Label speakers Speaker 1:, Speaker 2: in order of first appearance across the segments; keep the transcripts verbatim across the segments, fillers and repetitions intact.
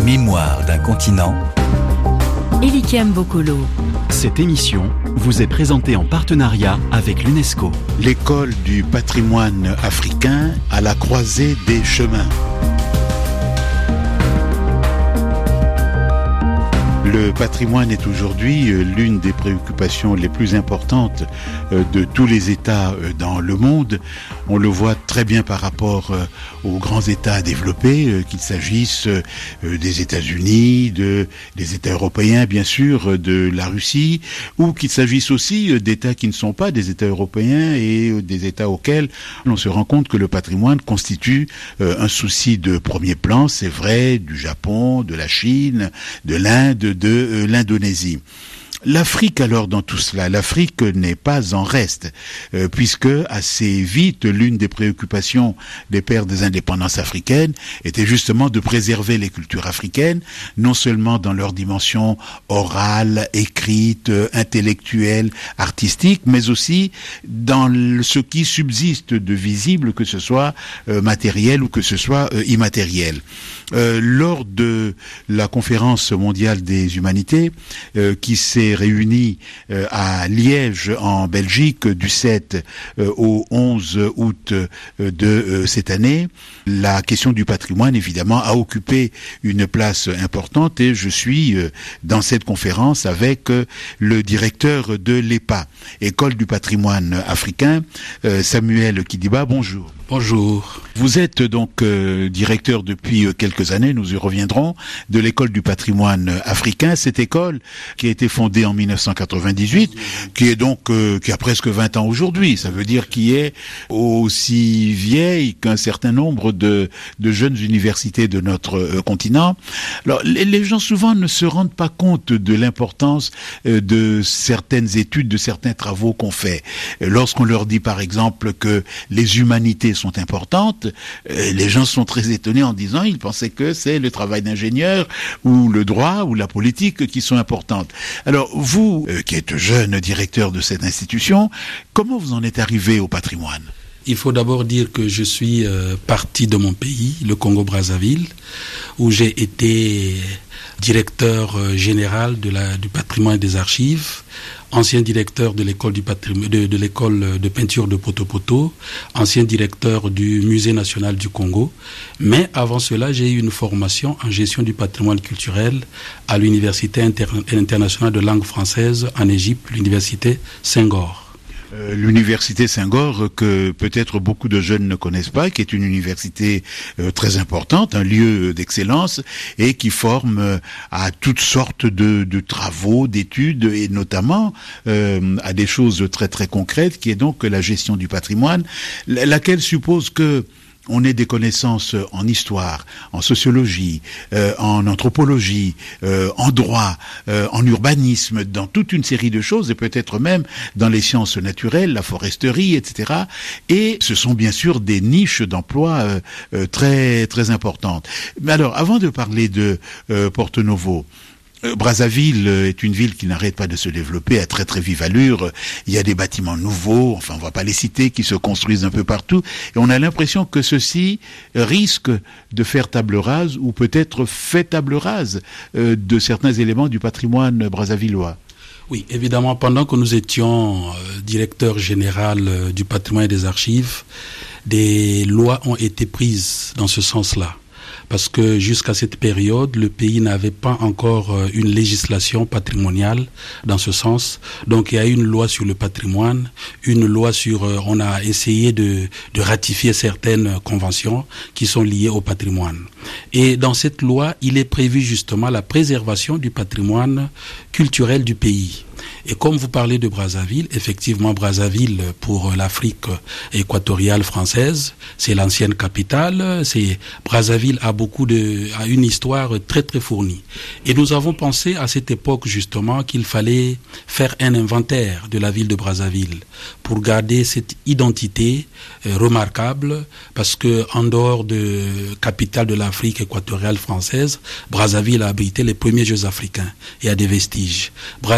Speaker 1: Mémoire d'un continent.
Speaker 2: Elikem Bokolo.
Speaker 3: Cette émission vous est présentée en partenariat avec l'UNESCO.
Speaker 4: L'école du patrimoine africain à la croisée des chemins. Le patrimoine est aujourd'hui l'une des préoccupations les plus importantes de tous les États dans le monde. On le voit très bien par rapport aux grands États développés, qu'il s'agisse des États-Unis, de, des États européens, bien sûr, de la Russie, ou qu'il s'agisse aussi d'États qui ne sont pas des États européens et des États auxquels on se rend compte que le patrimoine constitue un souci de premier plan. C'est vrai du Japon, de la Chine, de l'Inde, de l'Indonésie. L'Afrique, alors, dans tout cela, l'Afrique n'est pas en reste, euh, puisque assez vite, l'une des préoccupations des pères des indépendances africaines était justement de préserver les cultures africaines, non seulement dans leur dimension orale, écrite, intellectuelle, artistique, mais aussi dans le, ce qui subsiste de visible, que ce soit euh, matériel ou que ce soit euh, immatériel. Euh, lors de la conférence mondiale des humanités, euh, qui s'est réunie euh, à Liège en Belgique du sept euh, au onze août euh, de euh, cette année, la question du patrimoine évidemment a occupé une place importante et je suis euh, dans cette conférence avec euh, le directeur de l'E P A, École du patrimoine africain, euh, Samuel Kidiba. Bonjour.
Speaker 5: Bonjour.
Speaker 4: Vous êtes donc euh, directeur depuis euh, quelques années, nous y reviendrons, de l'école du patrimoine africain. Cette école qui a été fondée en mille neuf cent quatre-vingt-dix-huit, qui est donc euh, qui a presque vingt ans aujourd'hui. Ça veut dire qui est aussi vieille qu'un certain nombre de de jeunes universités de notre euh, continent. Alors les, les gens souvent ne se rendent pas compte de l'importance euh, de certaines études, de certains travaux qu'on fait. Euh, lorsqu'on leur dit par exemple que les humanités sont importantes, euh, les gens sont très étonnés en disant ils pensaient que c'est le travail d'ingénieur ou le droit ou la politique qui sont importantes. Alors vous, euh, qui êtes jeune directeur de cette institution, comment vous en êtes arrivé au patrimoine ?
Speaker 5: Il faut d'abord dire que je suis euh, parti de mon pays, le Congo-Brazzaville, où j'ai été directeur euh, général de la, du patrimoine et des archives, ancien directeur de l'école du patrimoine, de, de l'école de peinture de Poto-Poto, ancien directeur du Musée national du Congo. Mais avant cela, j'ai eu une formation en gestion du patrimoine culturel à l'Université inter- internationale de langue française en Égypte, l'Université Senghor.
Speaker 4: Euh, l'université Senghor, que peut-être beaucoup de jeunes ne connaissent pas, qui est une université euh, très importante, un lieu d'excellence, et qui forme euh, à toutes sortes de, de travaux, d'études, et notamment euh, à des choses très très concrètes, qui est donc la gestion du patrimoine, laquelle suppose que on ait des connaissances en histoire, en sociologie, euh, en anthropologie, euh, en droit, euh, en urbanisme, dans toute une série de choses, et peut-être même dans les sciences naturelles, la foresterie, et cetera. Et ce sont bien sûr des niches d'emploi euh, euh, très très importantes. Mais alors, avant de parler de euh, Porto Novo, Euh, Brazzaville est une ville qui n'arrête pas de se développer à très très vive allure. Il y a des bâtiments nouveaux, enfin on va pas les citer, qui se construisent un peu partout. Et on a l'impression que ceci risque de faire table rase, ou peut-être fait table rase euh, de certains éléments du patrimoine brazzavillois.
Speaker 5: Oui, évidemment, pendant que nous étions euh, directeur général euh, du patrimoine et des archives, des lois ont été prises dans ce sens-là. Parce que jusqu'à cette période, le pays n'avait pas encore euh, une législation patrimoniale dans ce sens. Donc il y a une loi sur le patrimoine, une loi sur... Euh, on a essayé de, de ratifier certaines conventions qui sont liées au patrimoine. Et dans cette loi, il est prévu justement la préservation du patrimoine culturel du pays. Et comme vous parlez de Brazzaville, effectivement Brazzaville pour l'Afrique équatoriale française, c'est l'ancienne capitale. C'est Brazzaville a beaucoup de a une histoire très très fournie. Et nous avons pensé à cette époque justement qu'il fallait faire un inventaire de la ville de Brazzaville pour garder cette identité euh, remarquable, parce que en dehors de capitale de l'Afrique équatoriale française, Brazzaville a abrité les premiers Jeux africains et a des vestiges. Brazzaville a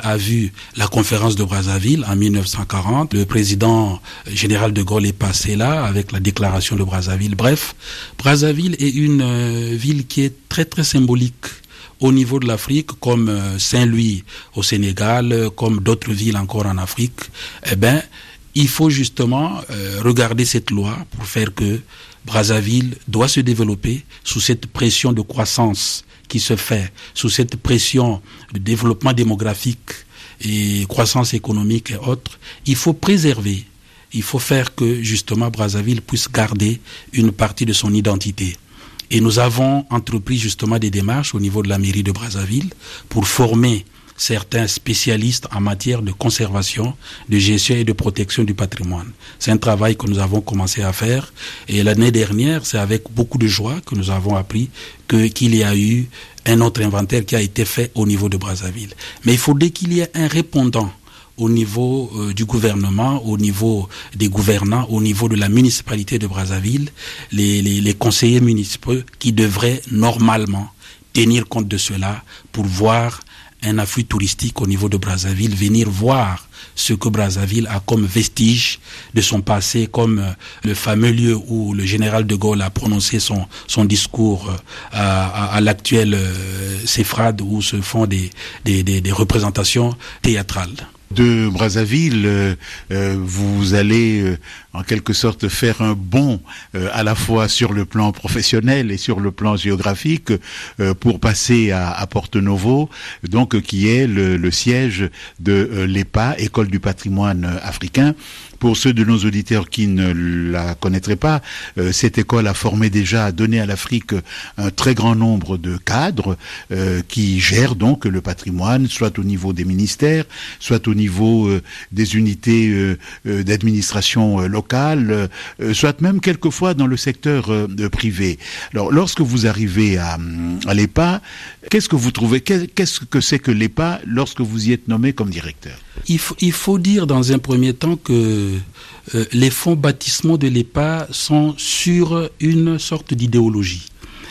Speaker 5: a vu la conférence de Brazzaville en mille neuf cent quarante. Le président général de Gaulle est passé là avec la déclaration de Brazzaville. Bref, Brazzaville est une euh, ville qui est très très symbolique au niveau de l'Afrique, comme euh, Saint-Louis au Sénégal, comme d'autres villes encore en Afrique. Eh ben, il faut justement euh, regarder cette loi pour faire que Brazzaville doit se développer sous cette pression de croissance qui se fait, sous cette pression de développement démographique et croissance économique et autres. Il faut préserver, il faut faire que justement Brazzaville puisse garder une partie de son identité. Et nous avons entrepris justement des démarches au niveau de la mairie de Brazzaville pour former certains spécialistes en matière de conservation, de gestion et de protection du patrimoine. C'est un travail que nous avons commencé à faire et l'année dernière, c'est avec beaucoup de joie que nous avons appris que, qu'il y a eu un autre inventaire qui a été fait au niveau de Brazzaville. Mais il faudrait qu'il y ait un répondant au niveau euh, du gouvernement, au niveau des gouvernants, au niveau de la municipalité de Brazzaville, les, les, les conseillers municipaux qui devraient normalement tenir compte de cela pour voir un afflux touristique au niveau de Brazzaville, venir voir ce que Brazzaville a comme vestige de son passé, comme euh, le fameux lieu où le général de Gaulle a prononcé son, son discours euh, à, à, à l'actuel euh, Cefrade où se font des, des, des, des représentations théâtrales.
Speaker 4: De Brazzaville, euh, euh, vous allez euh, en quelque sorte faire un bond euh, à la fois sur le plan professionnel et sur le plan géographique euh, pour passer à, à Porto Novo, donc euh, qui est le, le siège de euh, l'E P A, École du patrimoine africain. Pour ceux de nos auditeurs qui ne la connaîtraient pas, euh, cette école a formé déjà, a donné à l'Afrique un très grand nombre de cadres euh, qui gèrent donc le patrimoine, soit au niveau des ministères, soit au niveau euh, des unités euh, euh, d'administration euh, locale, euh, soit même quelquefois dans le secteur euh, privé. Alors, lorsque vous arrivez à, à l'E P A, qu'est-ce que vous trouvez, qu'est-ce que c'est que l'E P A lorsque vous y êtes nommé comme directeur ?
Speaker 5: Il faut, il faut dire dans un premier temps que euh, les fonds baptismaux de l'E P A sont sur une sorte d'idéologie.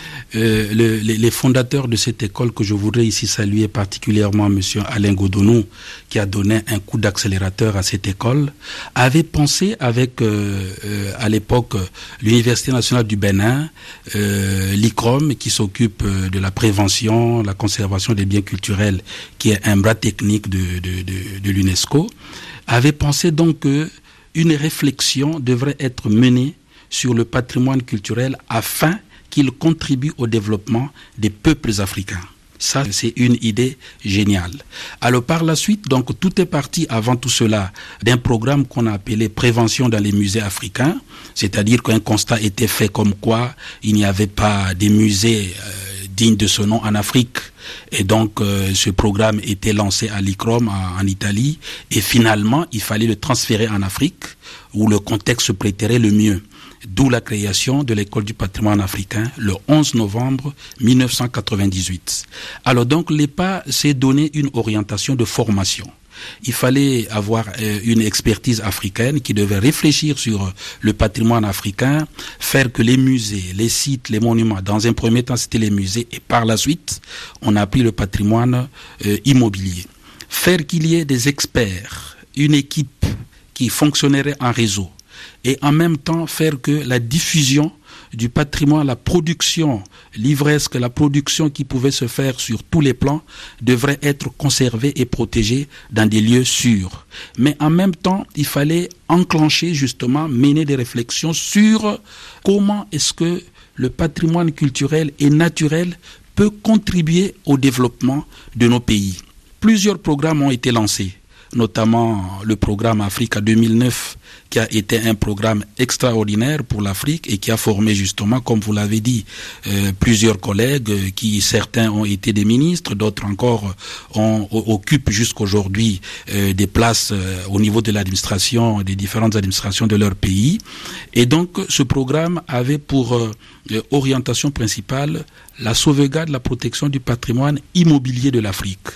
Speaker 5: Euh, le, les, les fondateurs de cette école, que je voudrais ici saluer particulièrement M. Alain Godonou, qui a donné un coup d'accélérateur à cette école, avaient pensé avec, euh, euh, à l'époque, l'Université nationale du Bénin, euh, l'I C R O M, qui s'occupe de la prévention, la conservation des biens culturels, qui est un bras technique de, de, de, de l'UNESCO, avaient pensé donc que une réflexion devrait être menée sur le patrimoine culturel afin qu'il contribue au développement des peuples africains. Ça, c'est une idée géniale. Alors, par la suite, donc, tout est parti avant tout cela d'un programme qu'on a appelé Prévention dans les musées africains, c'est-à-dire qu'un constat était fait comme quoi il n'y avait pas des musées euh, dignes de ce nom en Afrique. Et donc, euh, ce programme était lancé à l'I C R O M en, en Italie. Et finalement, il fallait le transférer en Afrique, où le contexte se prêterait le mieux. D'où la création de l'École du patrimoine africain le onze novembre mille neuf cent quatre-vingt-dix-huit. Alors donc, l'E P A s'est donné une orientation de formation. Il fallait avoir euh, une expertise africaine qui devait réfléchir sur le patrimoine africain, faire que les musées, les sites, les monuments, dans un premier temps c'était les musées et par la suite on a appris le patrimoine euh, immobilier. Faire qu'il y ait des experts, une équipe qui fonctionnerait en réseau et en même temps faire que la diffusion du patrimoine, la production livresque, la production qui pouvait se faire sur tous les plans devrait être conservée et protégée dans des lieux sûrs. Mais en même temps, il fallait enclencher justement, mener des réflexions sur comment est-ce que le patrimoine culturel et naturel peut contribuer au développement de nos pays. Plusieurs programmes ont été lancés, notamment le programme Africa deux mille neuf, qui a été un programme extraordinaire pour l'Afrique et qui a formé justement, comme vous l'avez dit, euh, plusieurs collègues qui, certains ont été des ministres, d'autres encore ont, occupent jusqu'aujourd'hui euh, des places euh, au niveau de l'administration, des différentes administrations de leur pays. Et donc, ce programme avait pour euh, orientation principale la sauvegarde, la protection du patrimoine immobilier de l'Afrique.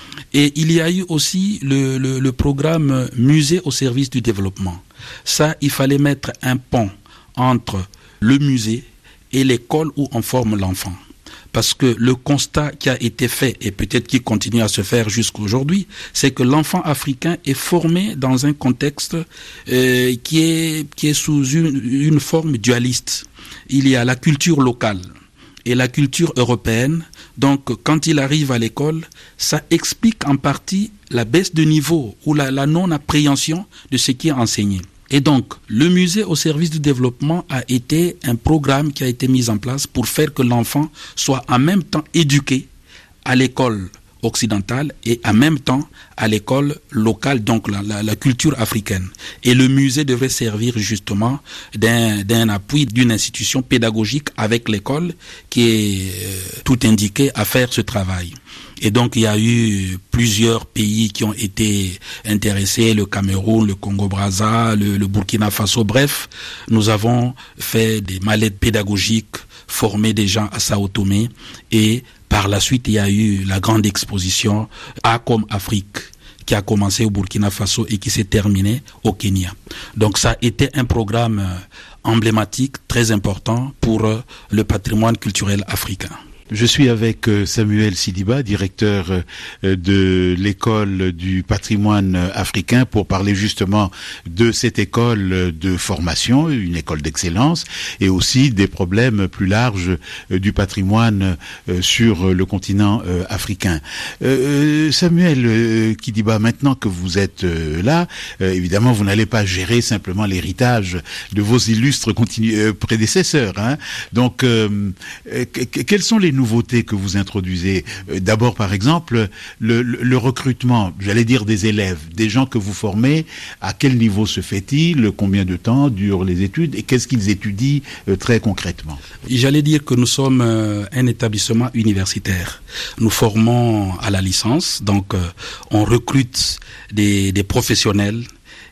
Speaker 5: Et il y a eu aussi le, le, le programme Musée au service du développement. Ça, il fallait mettre un pont entre le musée et l'école où on forme l'enfant. Parce que le constat qui a été fait, et peut-être qui continue à se faire jusqu'à aujourd'hui, c'est que l'enfant africain est formé dans un contexte euh, qui est qui est sous une, une forme dualiste. Il y a la culture locale et la culture européenne. Donc, quand il arrive à l'école, ça explique en partie la baisse de niveau ou la, la non-appréhension de ce qui est enseigné. Et donc, le musée au service du développement a été un programme qui a été mis en place pour faire que l'enfant soit en même temps éduqué à l'école occidentale et en même temps à l'école locale, donc la, la, la culture africaine. Et le musée devrait servir justement d'un, d'un appui d'une institution pédagogique avec l'école qui est euh, tout indiqué à faire ce travail. Et donc, il y a eu plusieurs pays qui ont été intéressés, le Cameroun, le Congo-Brazza, le, le Burkina Faso. Bref, nous avons fait des mallettes pédagogiques, formé des gens à Sao Tomé, et par la suite, il y a eu la grande exposition A comme Afrique, qui a commencé au Burkina Faso et qui s'est terminée au Kenya. Donc ça a été un programme emblématique, très important pour le patrimoine culturel africain.
Speaker 4: Je suis avec Samuel Sidiba, directeur de l'école du patrimoine africain, pour parler justement de cette école de formation, une école d'excellence, et aussi des problèmes plus larges du patrimoine sur le continent africain. Samuel Sidiba, maintenant que vous êtes là, évidemment vous n'allez pas gérer simplement l'héritage de vos illustres continu- prédécesseurs, hein. Donc, euh, quels sont les nouveautés que vous introduisez? D'abord, par exemple, le, le, le recrutement, j'allais dire des élèves, des gens que vous formez, à quel niveau se fait-il? Combien de temps durent les études? Et qu'est-ce qu'ils étudient euh, très concrètement?
Speaker 5: J'allais dire que nous sommes euh, un établissement universitaire. Nous formons à la licence, donc euh, on recrute des, des professionnels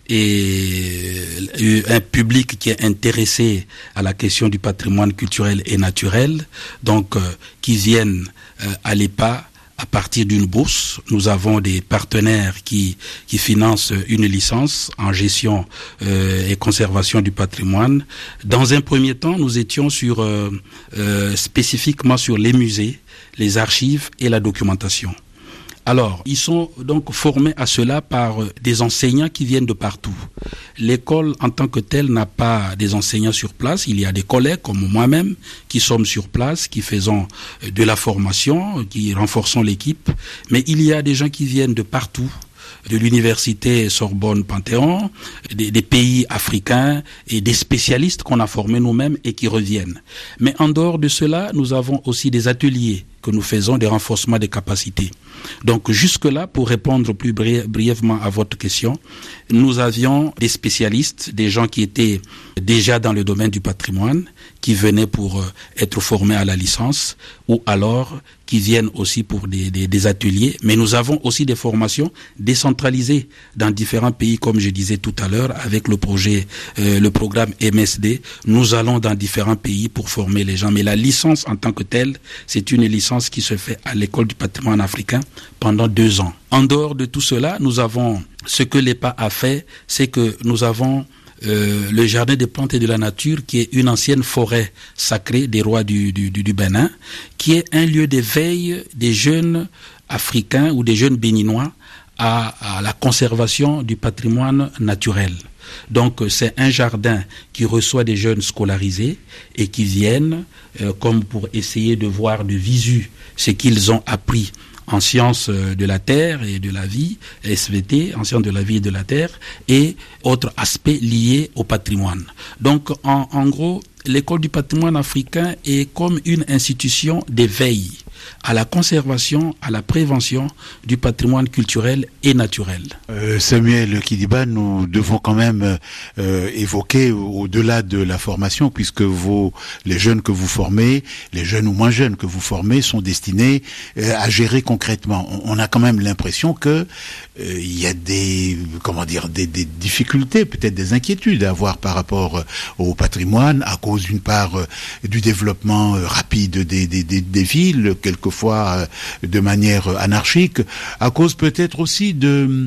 Speaker 5: et un public qui est intéressé à la question du patrimoine culturel et naturel, donc euh, qui viennent euh, à l'E P A à partir d'une bourse. Nous avons des partenaires qui qui financent une licence en gestion euh, et conservation du patrimoine. Dans un premier temps, nous étions sur euh, euh, spécifiquement sur les musées, les archives et la documentation. Alors, ils sont donc formés à cela par des enseignants qui viennent de partout. L'école en tant que telle n'a pas des enseignants sur place. Il y a des collègues comme moi-même qui sommes sur place, qui faisons de la formation, qui renforçons l'équipe. Mais il y a des gens qui viennent de partout, de l'université Sorbonne Panthéon, des, des pays africains et des spécialistes qu'on a formés nous-mêmes et qui reviennent. Mais en dehors de cela, nous avons aussi des ateliers que nous faisons, des renforcements des capacités. Donc jusque-là, pour répondre plus bri- brièvement à votre question, nous avions des spécialistes, des gens qui étaient déjà dans le domaine du patrimoine, qui venaient pour euh, être formés à la licence, ou alors qui viennent aussi pour des, des, des ateliers. Mais nous avons aussi des formations décentralisées dans différents pays, comme je disais tout à l'heure, avec le projet, euh, le programme M S D. Nous allons dans différents pays pour former les gens. Mais la licence en tant que telle, c'est une licence qui se fait à l'école du patrimoine africain pendant deux ans. En dehors de tout cela, nous avons, ce que l'E P A a fait, c'est que nous avons Euh, le jardin des plantes et de la nature, qui est une ancienne forêt sacrée des rois du, du, du, du Bénin, qui est un lieu d'éveil des jeunes africains ou des jeunes béninois à, à la conservation du patrimoine naturel. Donc c'est un jardin qui reçoit des jeunes scolarisés et qui viennent euh, comme pour essayer de voir de visu ce qu'ils ont appris en sciences de la terre et de la vie, S V T, en sciences de la vie et de la terre, et autres aspects liés au patrimoine. Donc, en, en gros, l'école du patrimoine africain est comme une institution d'éveil à la conservation, à la prévention du patrimoine culturel et naturel.
Speaker 4: Euh, Samuel Sidiba, nous devons quand même euh, évoquer au-delà de la formation, puisque vos, les jeunes que vous formez, les jeunes ou moins jeunes que vous formez, sont destinés euh, à gérer concrètement. On, on a quand même l'impression que euh, il y a des, comment dire, des, des difficultés, peut-être des inquiétudes à avoir par rapport au patrimoine, à cause d'une part euh, du développement euh, rapide des, des, des, des villes, quelquefois euh, de manière anarchique, à cause peut-être aussi de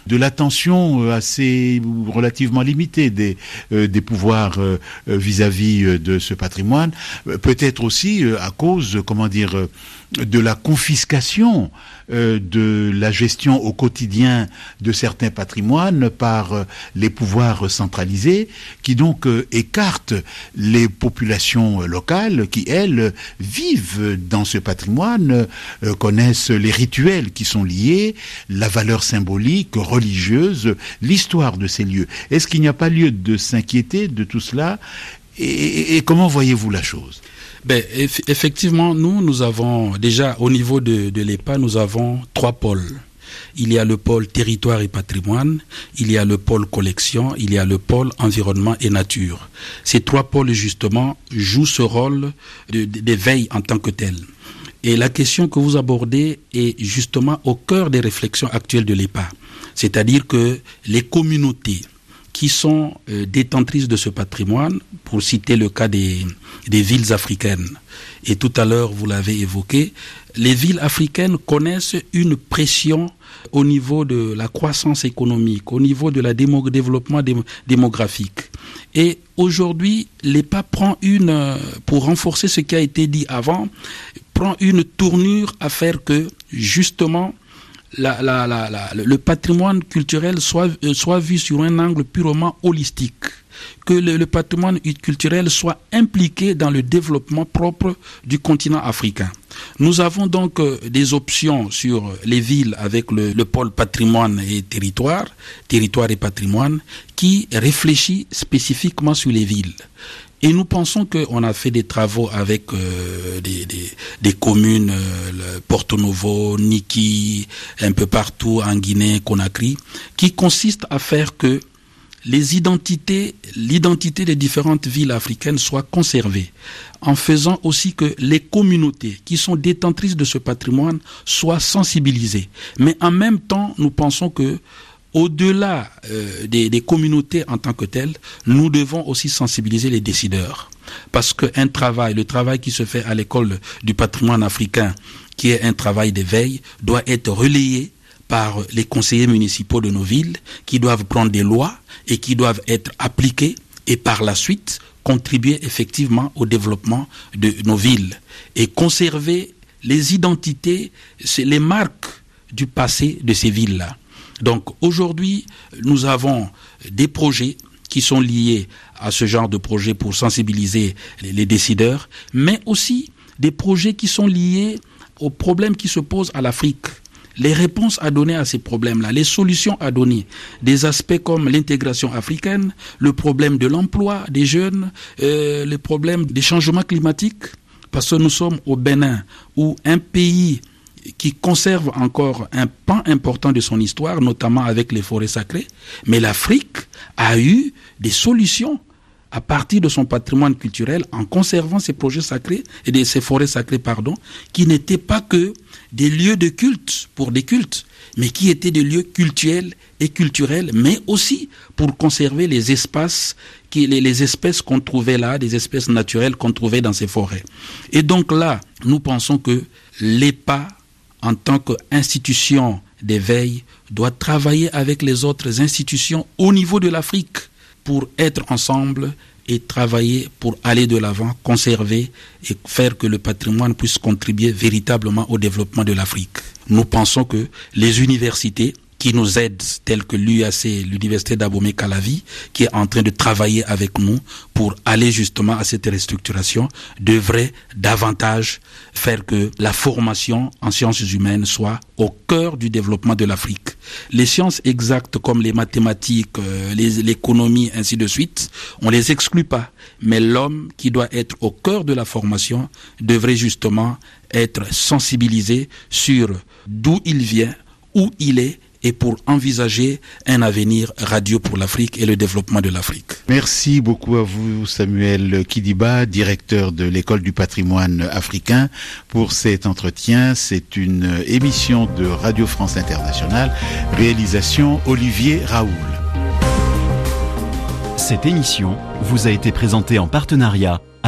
Speaker 4: de l'attention assez relativement limitée des, euh, des pouvoirs euh, vis-à-vis de ce patrimoine, peut-être aussi euh, à cause, comment dire, euh, de la confiscation euh, de la gestion au quotidien de certains patrimoines par euh, les pouvoirs centralisés, qui donc euh, écartent les populations locales qui, elles, vivent dans ce patrimoine, euh, connaissent les rituels qui sont liés, la valeur symbolique, religieuse, l'histoire de ces lieux. Est-ce qu'il n'y a pas lieu de s'inquiéter de tout cela ? et, et, et comment voyez-vous la chose ?
Speaker 5: Ben, eff- effectivement, nous, nous avons, déjà, au niveau de, de l'E P A, nous avons trois pôles. Il y a le pôle territoire et patrimoine, il y a le pôle collection, il y a le pôle environnement et nature. Ces trois pôles, justement, jouent ce rôle de, de, de veille en tant que tel. Et la question que vous abordez est justement au cœur des réflexions actuelles de l'E P A. C'est-à-dire que les communautés qui sont euh, détentrices de ce patrimoine, pour citer le cas des, des villes africaines. Et tout à l'heure, vous l'avez évoqué, les villes africaines connaissent une pression au niveau de la croissance économique, au niveau de la démo- développement dé- démographique. Et aujourd'hui, l'E P A prend une, pour renforcer ce qui a été dit avant, prend une tournure à faire que, justement, La, la, la, la, le patrimoine culturel soit, euh, soit vu sur un angle purement holistique, que le, le patrimoine culturel soit impliqué dans le développement propre du continent africain. Nous avons donc euh, des options sur les villes avec le, le pôle patrimoine et territoire, territoire et patrimoine, qui réfléchit spécifiquement sur les villes. Et nous pensons qu'on a fait des travaux avec euh, des, des, des communes, euh, Porto Novo, Niki, un peu partout en Guinée, Conakry, qui consistent à faire que les identités, l'identité des différentes villes africaines soit conservée, en faisant aussi que les communautés qui sont détentrices de ce patrimoine soient sensibilisées. Mais en même temps, nous pensons que au-delà euh, des, des communautés en tant que telles, nous devons aussi sensibiliser les décideurs. Parce qu'un travail, le travail qui se fait à l'école du patrimoine africain, qui est un travail d'éveil, doit être relayé par les conseillers municipaux de nos villes, qui doivent prendre des lois et qui doivent être appliquées et par la suite contribuer effectivement au développement de nos villes et conserver les identités, les marques du passé de ces villes-là. Donc aujourd'hui, nous avons des projets qui sont liés à ce genre de projet pour sensibiliser les, les décideurs, mais aussi des projets qui sont liés aux problèmes qui se posent à l'Afrique. Les réponses à donner à ces problèmes-là, les solutions à donner, des aspects comme l'intégration africaine, le problème de l'emploi des jeunes, euh, le problème des changements climatiques, parce que nous sommes au Bénin, où un pays qui conserve encore un pan important de son histoire, notamment avec les forêts sacrées. Mais l'Afrique a eu des solutions à partir de son patrimoine culturel en conservant ses projets sacrés et de ses forêts sacrées, pardon, qui n'étaient pas que des lieux de culte pour des cultes, mais qui étaient des lieux cultuels et culturels, mais aussi pour conserver les espaces, qui, les, les espèces qu'on trouvait là, des espèces naturelles qu'on trouvait dans ces forêts. Et donc là, nous pensons que l'E P A, en tant qu'institution d'éveil, doit travailler avec les autres institutions au niveau de l'Afrique pour être ensemble et travailler pour aller de l'avant, conserver et faire que le patrimoine puisse contribuer véritablement au développement de l'Afrique. Nous pensons que les universités qui nous aident, telles que l'U A C, l'Université d'Abomey-Calavi, qui est en train de travailler avec nous pour aller justement à cette restructuration, devraient davantage faire que la formation en sciences humaines soit au cœur du développement de l'Afrique. Les sciences exactes comme les mathématiques, euh, les, l'économie, ainsi de suite, on les exclut pas. Mais l'homme qui doit être au cœur de la formation devrait justement être sensibilisé sur d'où il vient, où il est, et pour envisager un avenir radieux pour l'Afrique et le développement de l'Afrique.
Speaker 4: Merci beaucoup à vous, Samuel Kidiba, directeur de l'École du patrimoine africain, pour cet entretien. C'est une émission de Radio France Internationale, réalisation Olivier Raoul.
Speaker 3: Cette émission vous a été présentée en partenariat